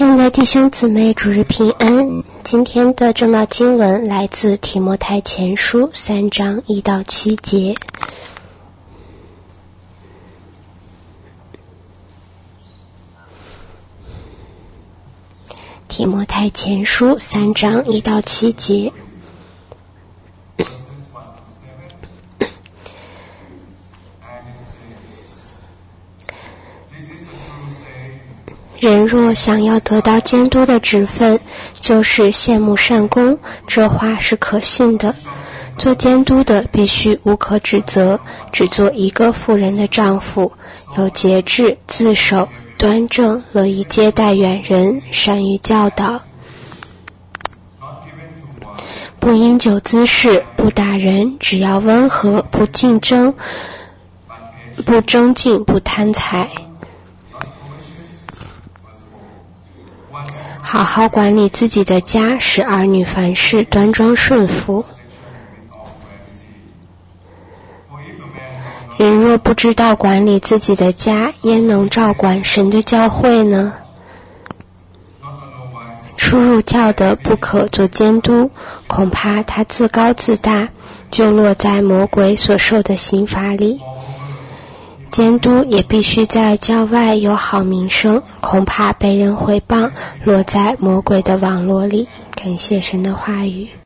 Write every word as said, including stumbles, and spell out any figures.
天的弟兄姊妹主日平安。今天的正道经文来自提摩太前书三章一到七节。提摩太前书三章一到七节。人若想要得到监督的职分，就是羡慕善功，这话是可信的。做监督的必须无可指责，只做一个妇人的丈夫，有节制，自守，端正，乐意接待远人，善于教导，不因酒滋事，不打人，只要温和，不竞争，不争竞，不贪财，好好管理自己的家，使儿女凡事端庄顺服。人若不知道管理自己的家，焉能照管神的教会呢？初入教的不可做监督，恐怕他自高自大，就落在魔鬼所受的刑罚里。监督也必须在教外有好名声，恐怕被人毁谤，落在魔鬼的网络里。感谢神的话语。